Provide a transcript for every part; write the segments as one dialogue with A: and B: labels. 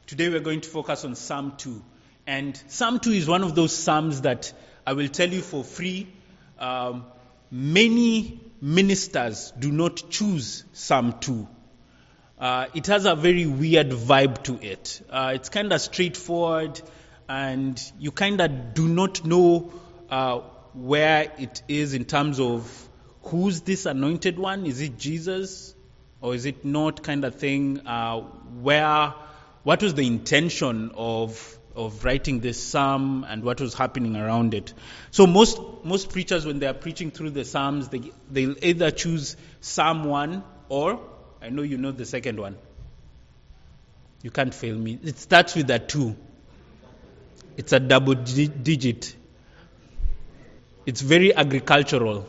A: Today we're going to focus on Psalm 2. And Psalm 2 is one of those psalms that I will tell you for free. Many ministers do not choose Psalm 2. It has a very weird vibe to it. It's kind of straightforward, and you kind of do not know where it is in terms of who's this anointed one. Is it Jesus or is it not, kind of thing? What was the intention of writing this psalm and what was happening around it? So most preachers, when they are preaching through the psalms, they'll either choose Psalm 1 or, I know you know the second one. You can't fail me. It starts with a 2. It's a double digit. It's very agricultural.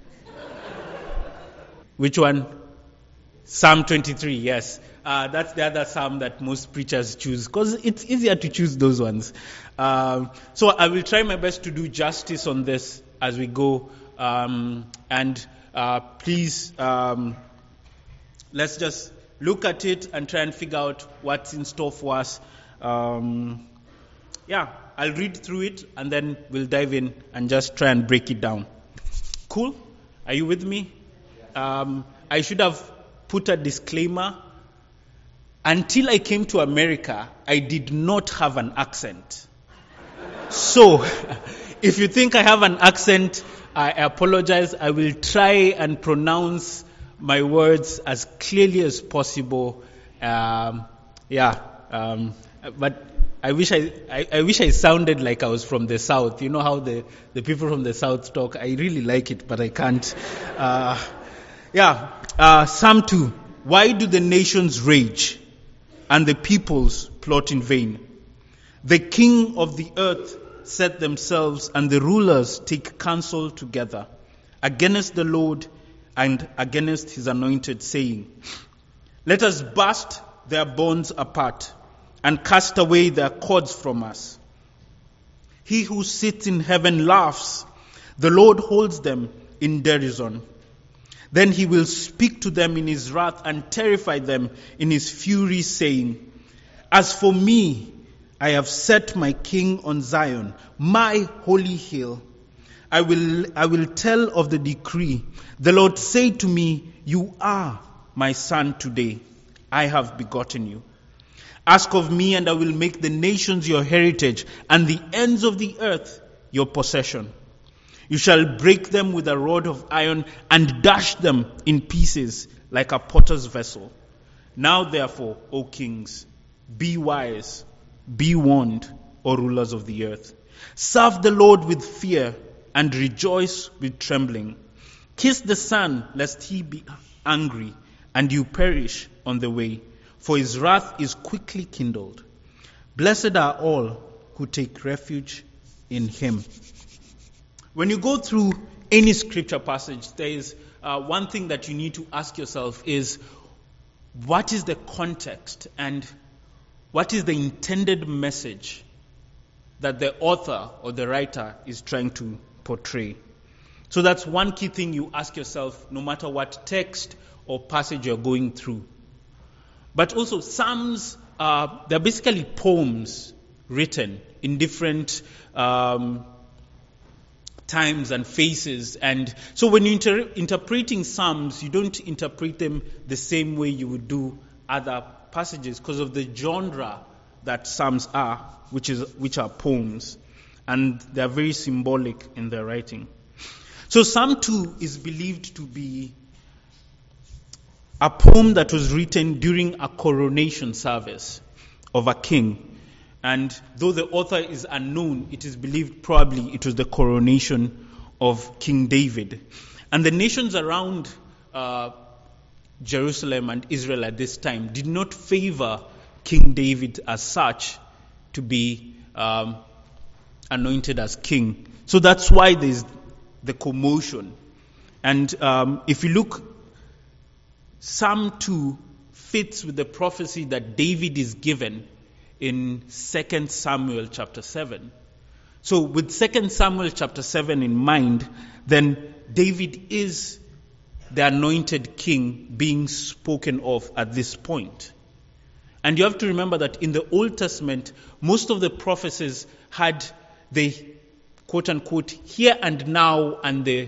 A: Which one? Psalm 23, yes. That's the other psalm that most preachers choose because it's easier to choose those ones. So I will try my best to do justice on this as we go. Please, let's just look at it and try and figure out what's in store for us. I'll read through it and then we'll dive in and just try and break it down. Cool? Are you with me? I should have put a disclaimer. Until I came to America, I did not have an accent. So, if you think I have an accent, I apologize. I will try and pronounce my words as clearly as possible. But I wish I sounded like I was from the South. You know how the people from the South talk? I really like it, but I can't. Psalm 2. Why do the nations rage and the peoples plot in vain? The king of the earth set themselves, and the rulers take counsel together against the Lord and against his anointed, saying, let us burst their bonds apart and cast away their cords from us. He who sits in heaven laughs. The Lord holds them in derision. Then he will speak to them in his wrath and terrify them in his fury, saying, as for me, I have set my king on Zion, my holy hill. I will tell of the decree. The Lord said to me, you are my son today. I have begotten you. Ask of me, and I will make the nations your heritage, and the ends of the earth your possession. You shall break them with a rod of iron and dash them in pieces like a potter's vessel. Now therefore, O kings, be wise, be warned, O rulers of the earth. Serve the Lord with fear and rejoice with trembling. Kiss the Son, lest he be angry and you perish on the way, for his wrath is quickly kindled. Blessed are all who take refuge in him. When you go through any scripture passage, there is one thing that you need to ask yourself is, what is the context and what is the intended message that the author or the writer is trying to portray? So that's one key thing you ask yourself, no matter what text or passage you're going through. But also, Psalms, they're basically poems written in different times and phases. And so when you're interpreting Psalms, you don't interpret them the same way you would do other passages because of the genre that Psalms are, which are poems. And they're very symbolic in their writing. So Psalm 2 is believed to be a poem that was written during a coronation service of a king. And though the author is unknown, it is believed probably it was the coronation of King David. And the nations around Jerusalem and Israel at this time did not favor King David as such to be anointed as king. So that's why there's the commotion. And if you look, Psalm 2 fits with the prophecy that David is given in 2 Samuel chapter 7. So with 2 Samuel chapter 7 in mind, then David is the anointed king being spoken of at this point. And you have to remember that in the Old Testament, most of the prophecies had the quote-unquote here and now and the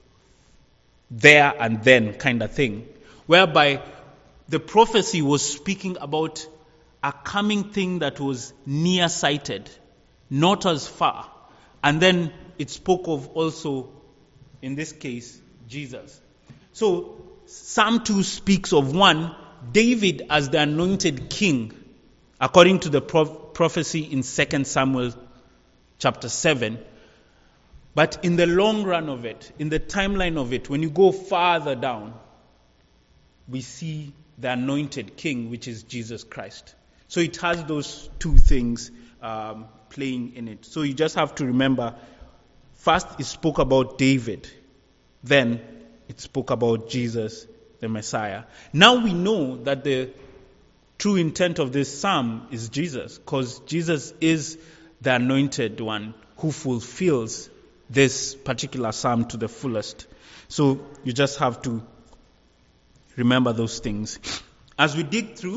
A: there and then kind of thing, whereby the prophecy was speaking about a coming thing that was near-sighted, not as far. And then it spoke of also, in this case, Jesus. So Psalm 2 speaks of one, David as the anointed king, according to the prophecy in 2 Samuel chapter 7. But in the long run of it, in the timeline of it, when you go farther down, we see the anointed king, which is Jesus Christ. So it has those two things playing in it. So you just have to remember, first it spoke about David, then it spoke about Jesus, the Messiah. Now we know that the true intent of this psalm is Jesus, because Jesus is the anointed one who fulfills this particular psalm to the fullest. So you just have to remember those things. As we dig through,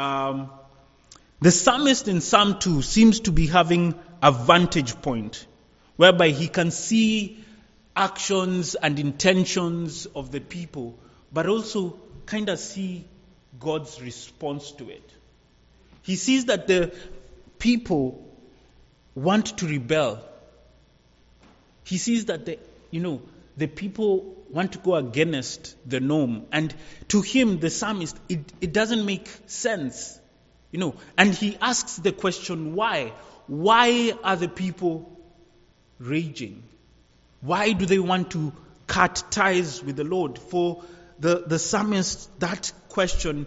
A: the psalmist in Psalm 2 seems to be having a vantage point whereby he can see actions and intentions of the people, but also kind of see God's response to it. He sees that the people want to rebel. He sees that the people want to go against the norm. And to him, the psalmist, it doesn't make sense. And he asks the question, why? Why are the people raging? Why do they want to cut ties with the Lord? For the psalmist, that question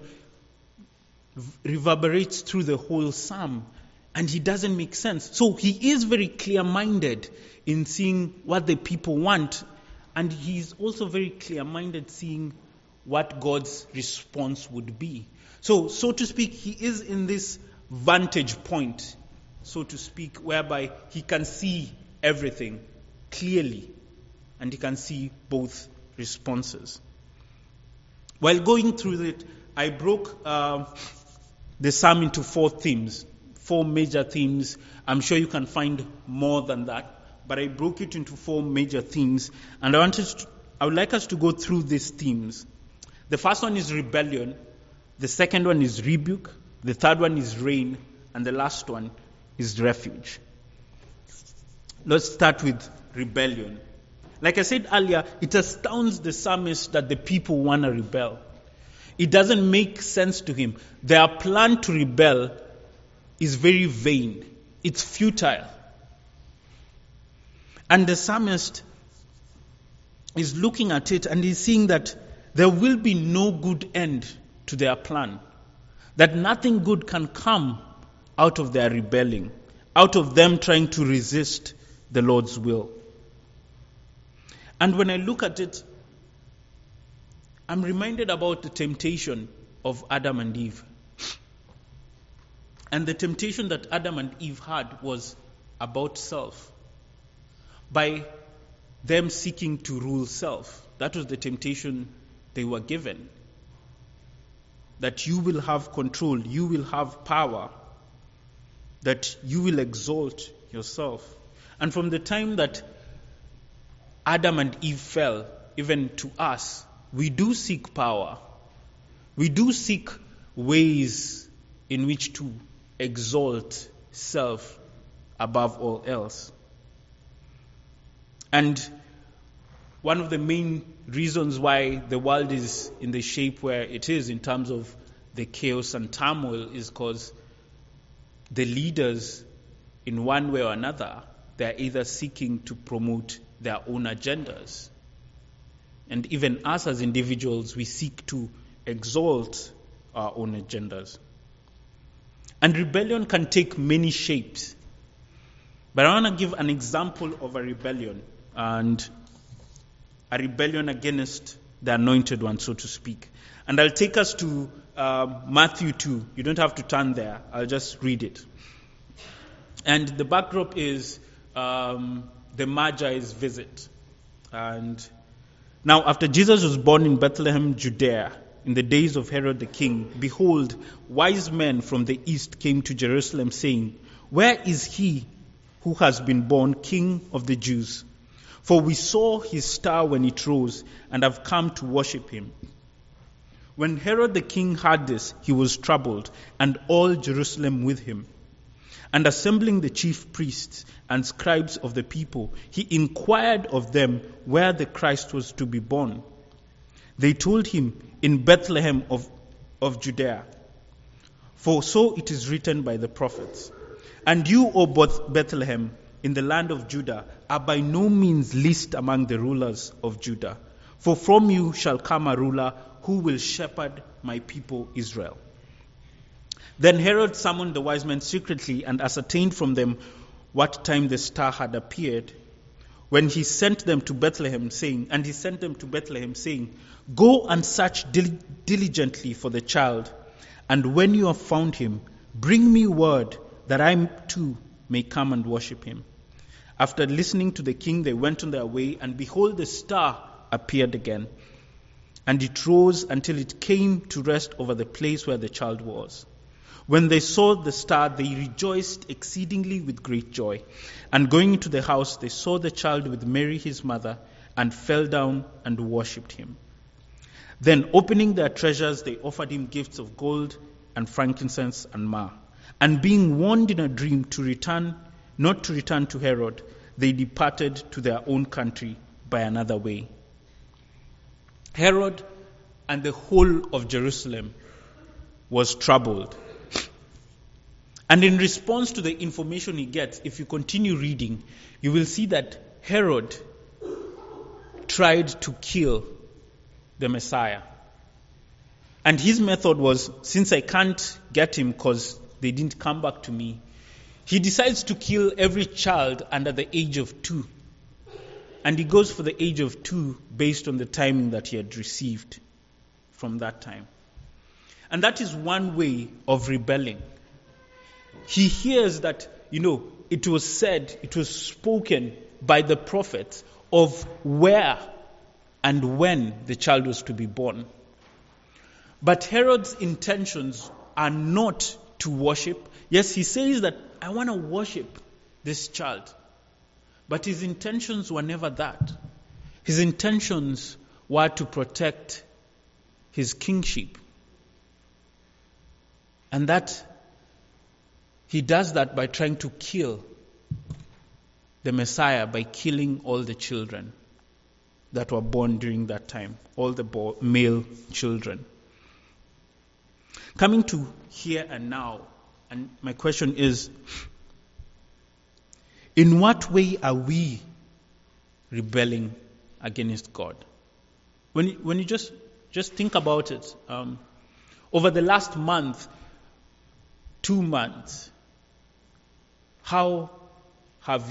A: reverberates through the whole psalm, and he doesn't make sense. So he is very clear-minded in seeing what the people want, and he's also very clear-minded seeing what God's response would be. So to speak, he is in this vantage point, so to speak, whereby he can see everything clearly, and he can see both responses. While going through it, I broke the psalm into 4 themes, 4 major themes. I'm sure you can find more than that, but I broke it into 4 major themes, and I would like us to go through these themes. The first one is rebellion, the second one is rebuke, the third one is reign, and the last one is refuge. Let's start with rebellion. Like I said earlier, it astounds the psalmist that the people want to rebel. It doesn't make sense to him. Their plan to rebel is very vain. It's futile. And the psalmist is looking at it and he's seeing that there will be no good end to their plan. That nothing good can come out of their rebelling, out of them trying to resist the Lord's will. And when I look at it, I'm reminded about the temptation of Adam and Eve. And the temptation that Adam and Eve had was about self. By them seeking to rule self. That was the temptation they were given. That you will have control, you will have power, that you will exalt yourself. And from the time that Adam and Eve fell, even to us, we do seek power. We do seek ways in which to exalt self above all else. And one of the main reasons why the world is in the shape where it is in terms of the chaos and turmoil is because the leaders, in one way or another, they're either seeking to promote their own agendas. And even us as individuals, we seek to exalt our own agendas. And rebellion can take many shapes. But I want to give an example of a rebellion, and a rebellion against the anointed one, so to speak. And I'll take us to Matthew 2. You don't have to turn there. I'll just read it. And the backdrop is the Magi's visit. And now, after Jesus was born in Bethlehem, Judea, in the days of Herod the king, behold, wise men from the east came to Jerusalem, saying, Where is he who has been born King of the Jews? For we saw his star when it rose, and have come to worship him. When Herod the king heard this, he was troubled, and all Jerusalem with him. And assembling the chief priests and scribes of the people, he inquired of them where the Christ was to be born. They told him, In Bethlehem of Judea. For so it is written by the prophets. And you, O Bethlehem, in the land of Judah, are by no means least among the rulers of Judah. For from you shall come a ruler who will shepherd my people Israel. Then Herod summoned the wise men secretly and ascertained from them what time the star had appeared. When he sent them to Bethlehem, saying, Go and search diligently for the child, and when you have found him, bring me word that I too may come and worship him. After listening to the king, they went on their way, and behold, the star appeared again. And it rose until it came to rest over the place where the child was. When they saw the star, they rejoiced exceedingly with great joy. And going into the house, they saw the child with Mary his mother, and fell down and worshipped him. Then, opening their treasures, they offered him gifts of gold and frankincense and myrrh. And being warned in a dream not to return to Herod, they departed to their own country by another way. Herod and the whole of Jerusalem was troubled. And in response to the information he gets, if you continue reading, you will see that Herod tried to kill the Messiah. And his method was, since I can't get him because they didn't come back to me, he decides to kill every child under the age of 2. And he goes for the age of 2 based on the timing that he had received from that time. And that is one way of rebelling. He hears that, it was spoken by the prophets of where and when the child was to be born. But Herod's intentions are not to worship. Yes, he says that, I want to worship this child. But his intentions were never that. His intentions were to protect his kingship. And that he does that by trying to kill the Messiah, by killing all the children that were born during that time, all the male children. Coming to here and now, and my question is, in what way are we rebelling against God? When you just think about it, over the last month, 2 months, how have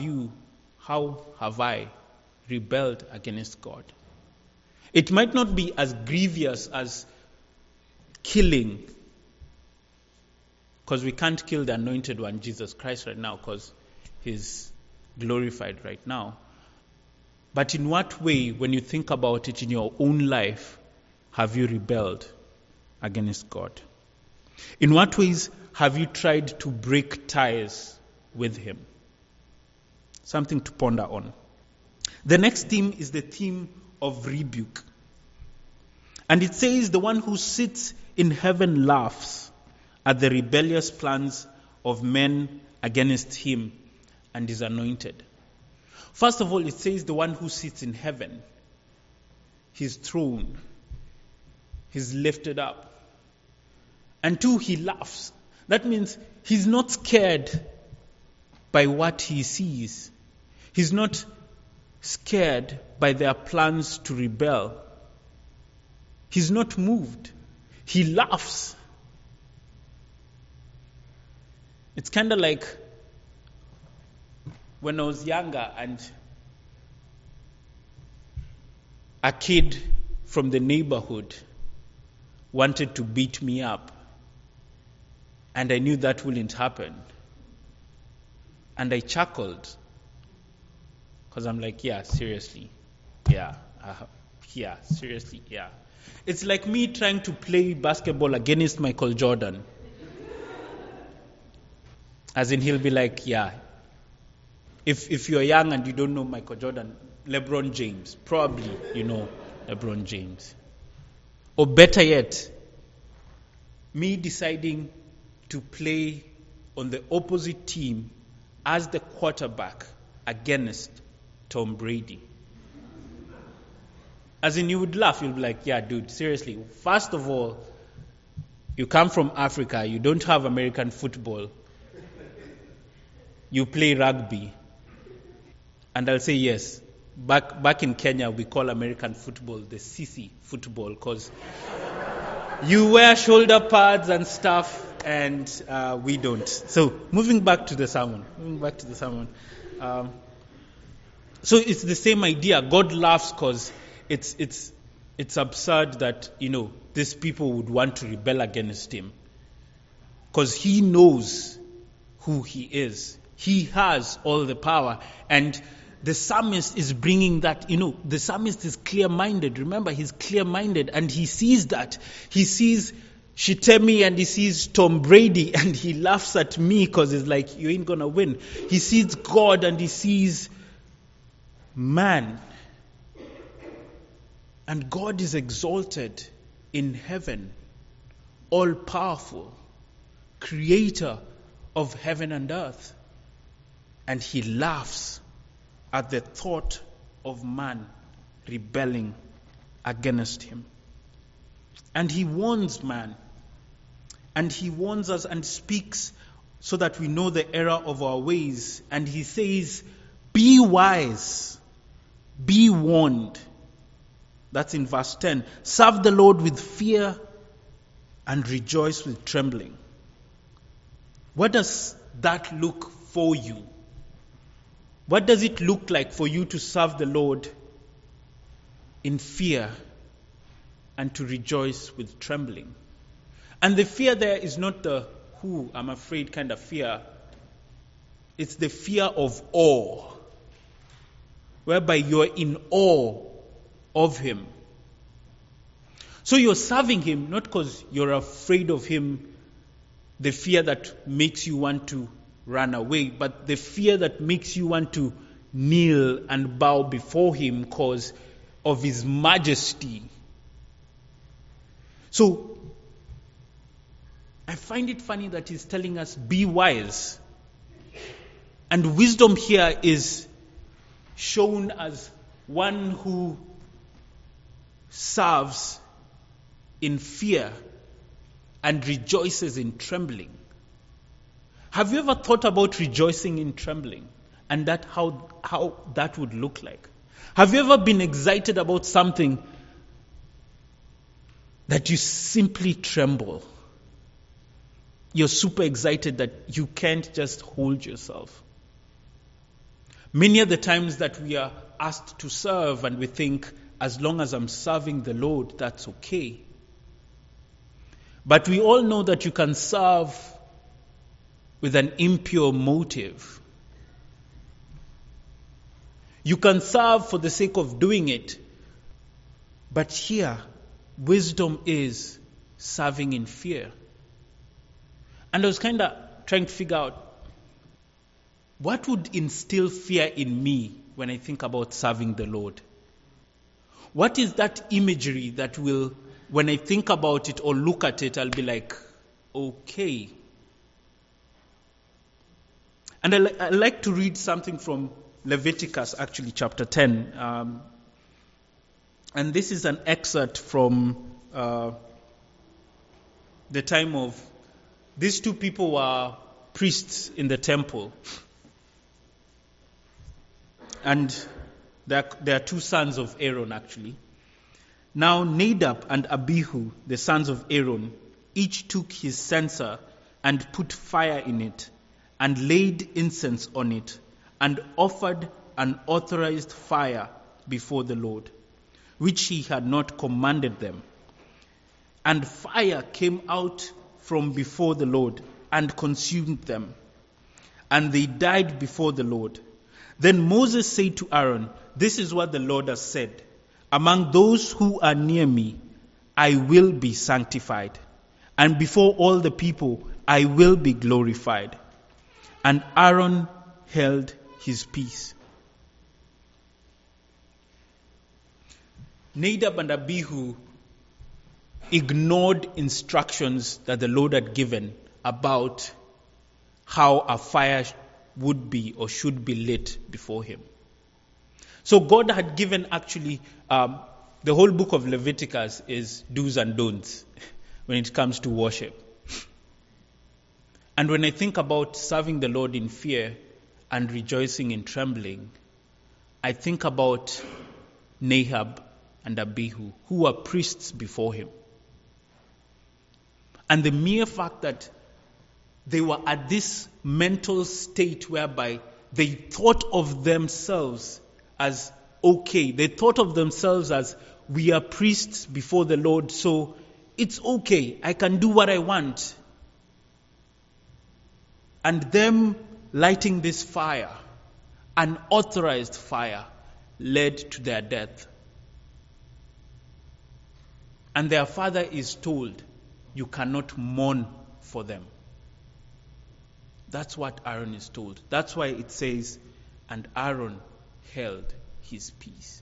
A: I rebelled against God? It might not be as grievous as killing, because we can't kill the anointed one, Jesus Christ, right now, because he's glorified right now. But in what way, when you think about it in your own life, have you rebelled against God? In what ways have you tried to break ties with him? Something to ponder on. The next theme is the theme of rebuke. And it says, the one who sits in heaven laughs at the rebellious plans of men against him and his anointed. First of all, it says the one who sits in heaven, his throne, he's lifted up. And 2, he laughs. That means he's not scared by what he sees. He's not scared by their plans to rebel. He's not moved. He laughs. It's kind of like when I was younger and a kid from the neighborhood wanted to beat me up. And I knew that wouldn't happen. And I chuckled. Because I'm like, yeah, seriously. Yeah, seriously, yeah. It's like me trying to play basketball against Michael Jordan. As in, he'll be like, yeah. If you're young and you don't know Michael Jordan, LeBron James. Probably you know LeBron James. Or better yet, me deciding to play on the opposite team as the quarterback against Tom Brady. As in, you would laugh. You'll be like, yeah, dude, seriously. First of all, you come from Africa. You don't have American football. You play rugby. And I'll say yes. Back in Kenya, we call American football the sissy football because you wear shoulder pads and stuff, and we don't. So, moving back to the sermon. So it's the same idea. God laughs because it's absurd that, these people would want to rebel against him. Because he knows who he is. He has all the power. And the psalmist is bringing that, the psalmist is clear-minded. Remember, he's clear-minded and he sees that. He sees Shitemi and he sees Tom Brady and he laughs at me because it's like, you ain't going to win. He sees God and he sees man. And God is exalted in heaven, all-powerful, creator of heaven and earth. And he laughs at the thought of man rebelling against him. And he warns man. And he warns us and speaks so that we know the error of our ways. And he says, be wise, be warned. That's in verse 10. Serve the Lord with fear and rejoice with trembling. What does that look for you? What does it look like for you to serve the Lord in fear and to rejoice with trembling? And the fear there is not the who I'm afraid kind of fear. It's the fear of awe, whereby you're in awe of him. So you're serving him not because you're afraid of him, the fear that makes you want to run away, but the fear that makes you want to kneel and bow before him because of his majesty. So I find it funny that he's telling us, be wise. And wisdom here is shown as one who serves in fear and rejoices in trembling. Have you ever thought about rejoicing in trembling and that how that would look like? Have you ever been excited about something that you simply tremble? You're super excited that you can't just hold yourself. Many of the times that we are asked to serve and we think, as long as I'm serving the Lord, that's okay. But we all know that you can serve with an impure motive. You can serve for the sake of doing it. But here, wisdom is serving in fear. And I was kind of trying to figure out what would instill fear in me when I think about serving the Lord. What is that imagery that will, when I think about it or look at it, I'll be like, okay. And I like to read something from Leviticus, actually, chapter 10. And this is an excerpt from the time of, these two people were priests in the temple. And there are two sons of Aaron, actually. Now Nadab and Abihu, the sons of Aaron, each took his censer and put fire in it, and laid incense on it, and offered an authorized fire before the Lord, which he had not commanded them. And fire came out from before the Lord, and consumed them, and they died before the Lord. Then Moses said to Aaron, "This is what the Lord has said. Among those who are near me, I will be sanctified, and before all the people I will be glorified. And Aaron held his peace. Nadab and Abihu ignored instructions that the Lord had given about how a fire would be or should be lit before him. So God had given actually, the whole book of Leviticus is do's and don'ts when it comes to worship. And when I think about serving the Lord in fear and rejoicing in trembling, I think about Nadab and Abihu, who were priests before him. And the mere fact that they were at this mental state whereby they thought of themselves as okay. They thought of themselves as, we are priests before the Lord, so it's okay. I can do what I want. And them lighting this fire, unauthorized fire, led to their death. And their father is told, you cannot mourn for them. That's what Aaron is told. That's why it says, and Aaron held his peace.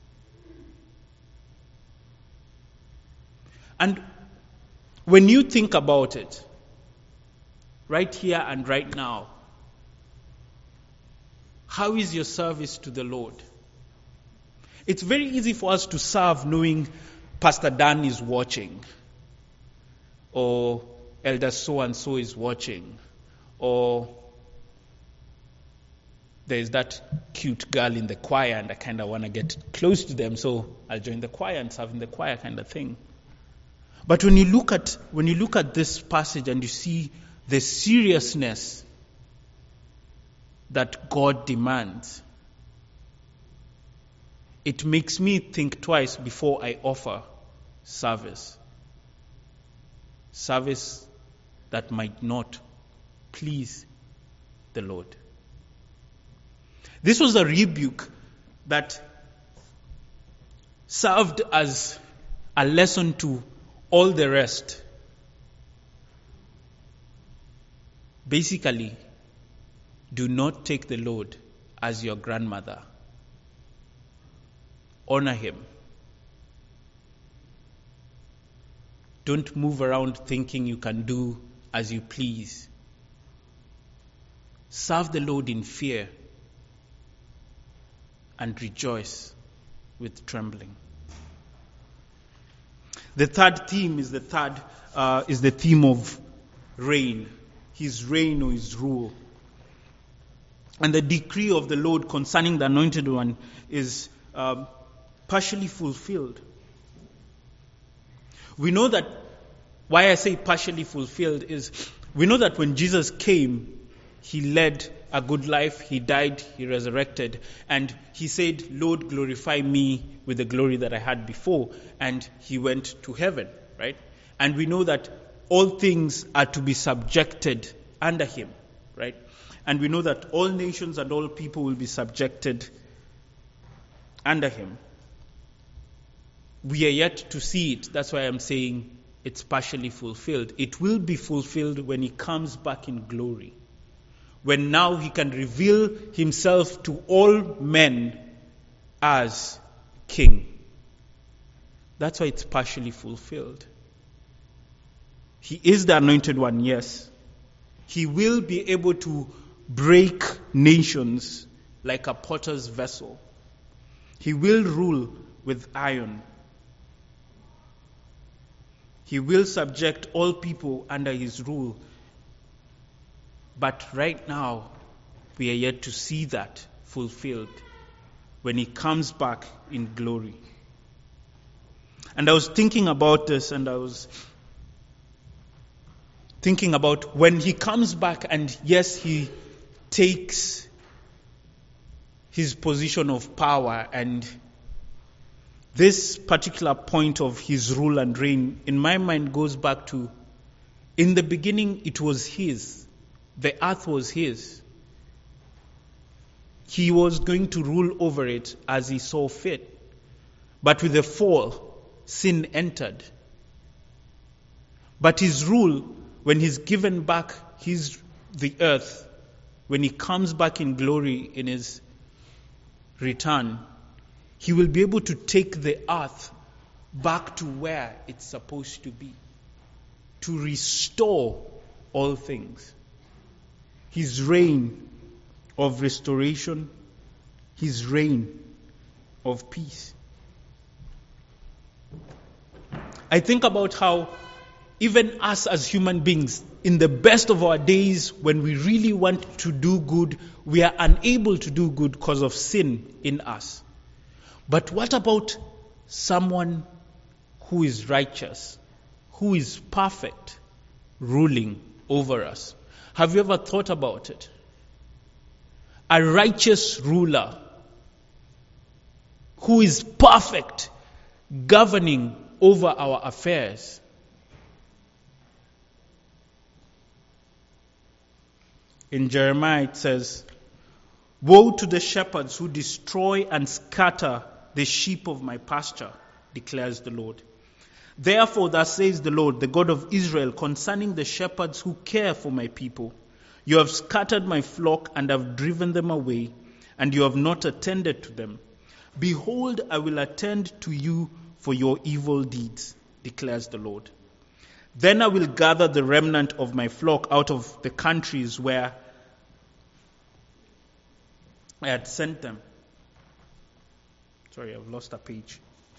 A: And when you think about it, right here and right now, how is your service to the Lord? It's very easy for us to serve knowing Pastor Dan is watching, or Elder so-and-so is watching, or there's that cute girl in the choir and I kind of want to get close to them, so I'll join the choir and serve in the choir kind of thing. But when you look at this passage and you see the seriousness that God demands, it makes me think twice before I offer service. Service that might not please the Lord. This was a rebuke that served as a lesson to all the rest. Basically, do not take the Lord as your grandmother. Honor him. Don't move around thinking you can do as you please. Serve the Lord in fear and rejoice with trembling. The third theme is the theme of reign. His reign or his rule. And the decree of the Lord concerning the Anointed One is partially fulfilled. We know that, why I say partially fulfilled is, we know that when Jesus came, he led a good life, he died, he resurrected, and he said, Lord, glorify me with the glory that I had before, and he went to heaven, right? And we know that all things are to be subjected under him, right? And we know that all nations and all people will be subjected under him. We are yet to see it. That's why I'm saying it's partially fulfilled. It will be fulfilled when he comes back in glory. When now he can reveal himself to all men as king. That's why it's partially fulfilled. He is the Anointed One, yes. He will be able to break nations like a potter's vessel. He will rule with iron. He will subject all people under his rule. But right now, we are yet to see that fulfilled when he comes back in glory. And I was thinking about this, and I was thinking about when he comes back, and yes, he takes his position of power, and this particular point of his rule and reign, in my mind, goes back to, in the beginning, it was his. The earth was his. He was going to rule over it as he saw fit. But with the fall, sin entered. But his rule, when he's given back the earth, when he comes back in glory in his return, he will be able to take the earth back to where it's supposed to be, to restore all things. His reign of restoration, his reign of peace. I think about how even us as human beings, in the best of our days, when we really want to do good, we are unable to do good because of sin in us. But what about someone who is righteous, who is perfect, ruling over us? Have you ever thought about it? A righteous ruler who is perfect, governing over our affairs. In Jeremiah it says, "Woe to the shepherds who destroy and scatter the sheep of my pasture, declares the Lord. Therefore, thus says the Lord, the God of Israel, concerning the shepherds who care for my people. You have scattered my flock and have driven them away, and you have not attended to them. Behold, I will attend to you for your evil deeds, declares the Lord. Then I will gather the remnant of my flock out of the countries where I had sent them." Sorry, I've lost a page.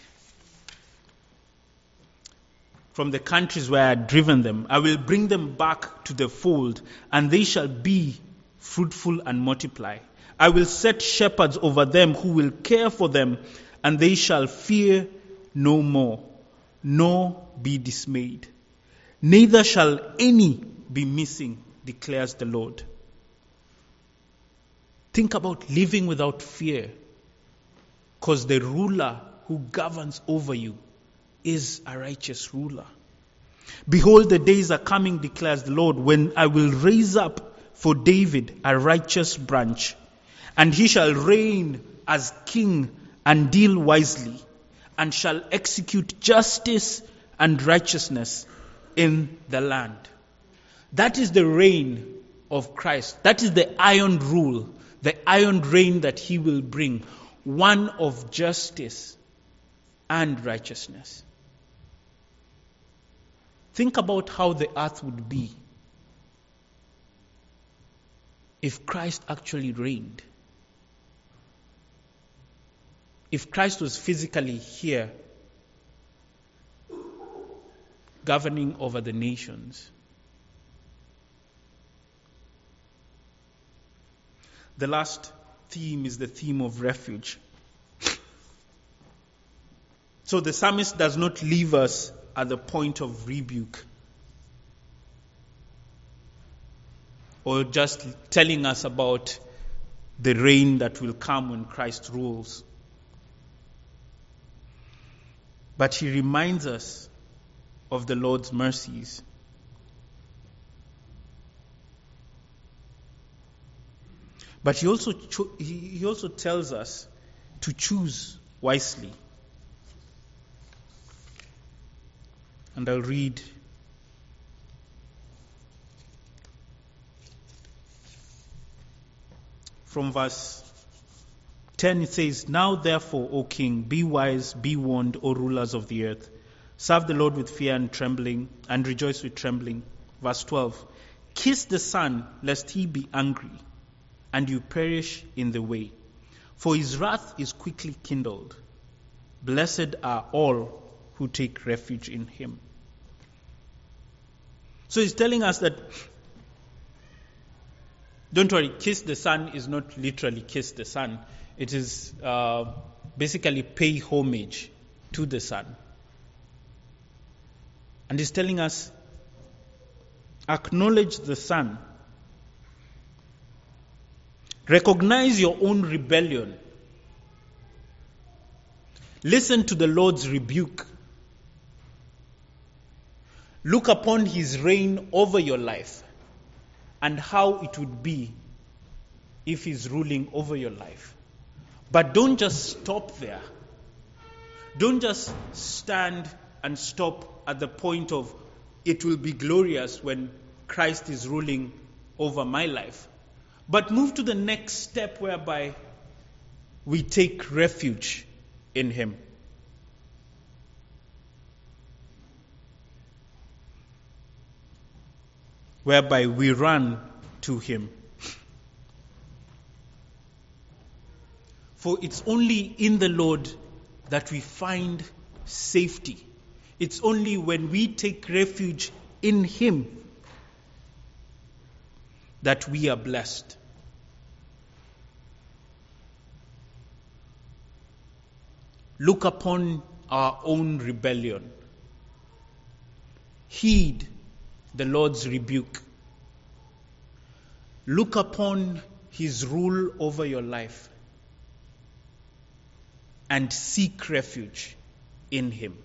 A: "From the countries where I had driven them, I will bring them back to the fold, and they shall be fruitful and multiply. I will set shepherds over them who will care for them, and they shall fear no more, nor be dismayed. Neither shall any be missing, declares the Lord." Think about living without fear, because the ruler who governs over you is a righteous ruler. "Behold, the days are coming, declares the Lord, when I will raise up for David a righteous branch, and he shall reign as king and deal wisely, and shall execute justice and righteousness in the land." That is the reign of Christ. That is the iron rule, the iron reign that he will bring, one of justice and righteousness. Think about how the earth would be if Christ actually reigned. If Christ was physically here, governing over the nations. The last theme is the theme of refuge. So the psalmist does not leave us at the point of rebuke, or just telling us about the reign that will come when Christ rules. But he reminds us of the Lord's mercies. But he also tells us to choose wisely. And I'll read from verse 10. It says, "Now therefore, O king, be wise, be warned, O rulers of the earth. Serve the Lord with fear and trembling, and rejoice with trembling." Verse 12, "Kiss the Son, lest he be angry, and you perish in the way. For his wrath is quickly kindled. Blessed are all who take refuge in him." So he's telling us that, don't worry, kiss the Son is not literally kiss the Son. It is basically pay homage to the Son. And he's telling us, acknowledge the Son. Recognize your own rebellion. Listen to the Lord's rebuke. Look upon his reign over your life and how it would be if he's ruling over your life. But don't just stop there. Don't just stand and stop at the point of it will be glorious when Christ is ruling over my life. But move to the next step whereby we take refuge in Him. Whereby we run to Him. For it's only in the Lord that we find safety. It's only when we take refuge in Him that we are blessed. Look upon our own rebellion. Heed the Lord's rebuke. Look upon His rule over your life and seek refuge in Him.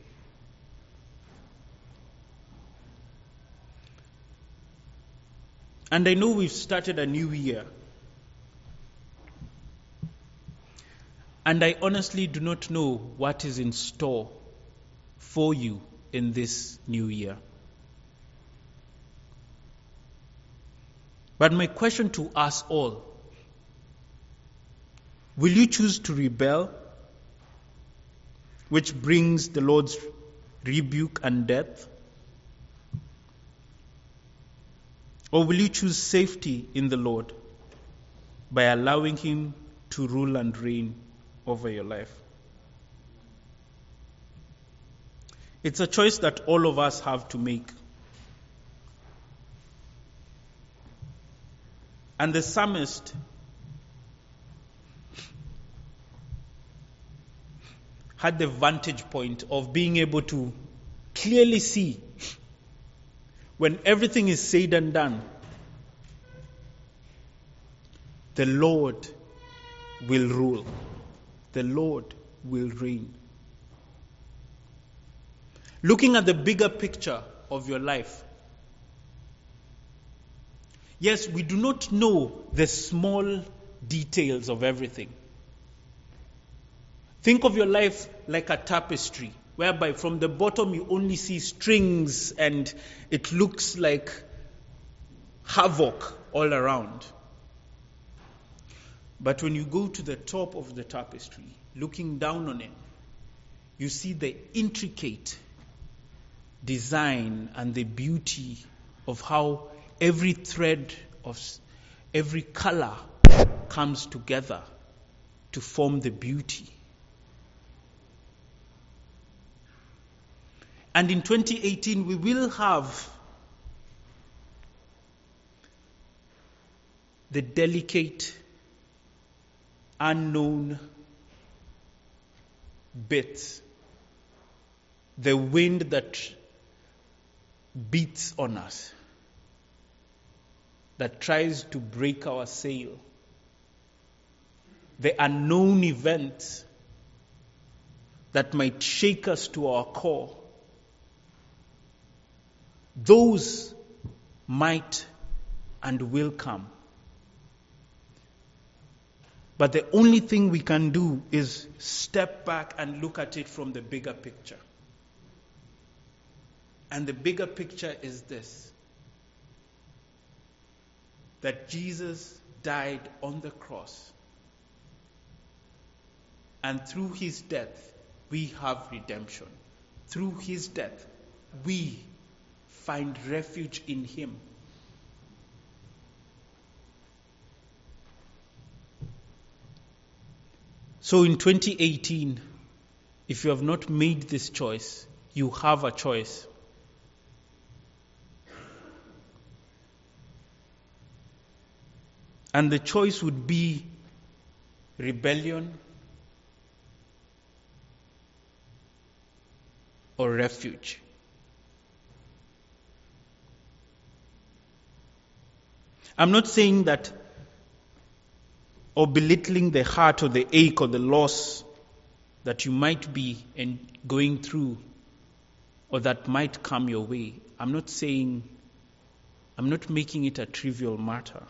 A: And I know we've started a new year. And I honestly do not know what is in store for you in this new year. But my question to us all, will you choose to rebel, which brings the Lord's rebuke and death? Or will you choose safety in the Lord by allowing Him to rule and reign over your life? It's a choice that all of us have to make. And the psalmist had the vantage point of being able to clearly see when everything is said and done, the Lord will rule. The Lord will reign. Looking at the bigger picture of your life, yes, we do not know the small details of everything. Think of your life like a tapestry, whereby from the bottom you only see strings and it looks like havoc all around. But when you go to the top of the tapestry, looking down on it, you see the intricate design and the beauty of how every thread of every color comes together to form the beauty. And in 2018, we will have the delicate, unknown bits, the wind that beats on us, that tries to break our sail, the unknown events that might shake us to our core. Those might and will come. But the only thing we can do is step back and look at it from the bigger picture. And the bigger picture is this: that Jesus died on the cross. And through His death, we have redemption. Through His death, we find refuge in Him. So in 2018, if you have not made this choice, you have a choice. And the choice would be rebellion or refuge. I'm not saying that or belittling the hurt or the ache or the loss that you might be going through or that might come your way. I'm not making it a trivial matter.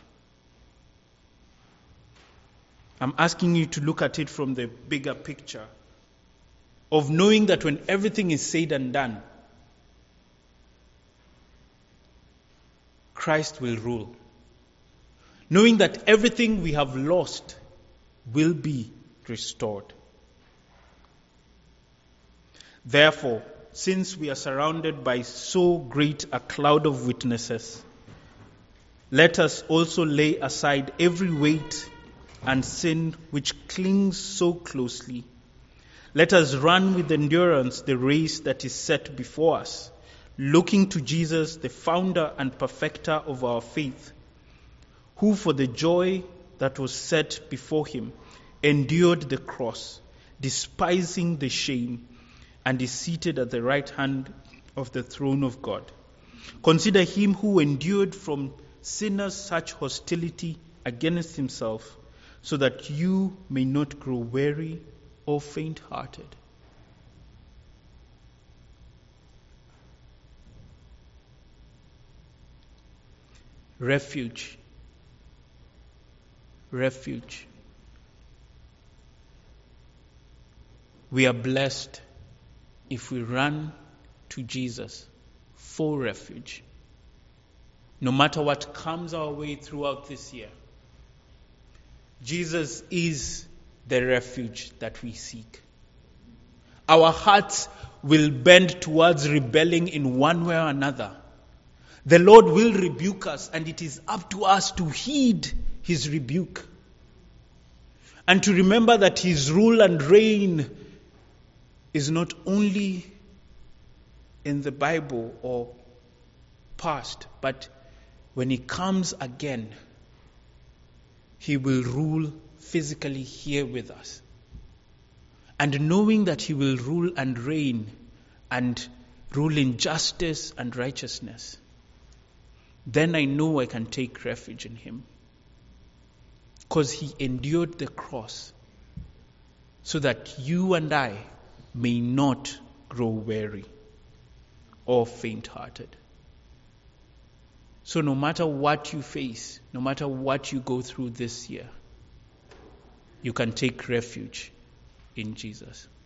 A: I'm asking you to look at it from the bigger picture of knowing that when everything is said and done, Christ will rule. Knowing that everything we have lost will be restored. Therefore, since we are surrounded by so great a cloud of witnesses, let us also lay aside every weight and sin which clings so closely. Let us run with endurance the race that is set before us, looking to Jesus, the founder and perfecter of our faith, who for the joy that was set before him endured the cross, despising the shame, and is seated at the right hand of the throne of God. Consider him who endured from sinners such hostility against himself, so that you may not grow weary or faint-hearted. Refuge. Refuge. We are blessed if we run to Jesus for refuge. No matter what comes our way throughout this year, Jesus is the refuge that we seek. Our hearts will bend towards rebelling in one way or another. The Lord will rebuke us, and it is up to us to heed his rebuke. And to remember that his rule and reign is not only in the Bible or past, but when he comes again, he will rule physically here with us. And knowing that he will rule and reign and rule in justice and righteousness, then I know I can take refuge in him. Because he endured the cross so that you and I may not grow weary or faint-hearted. So no matter what you face, no matter what you go through this year, you can take refuge in Jesus.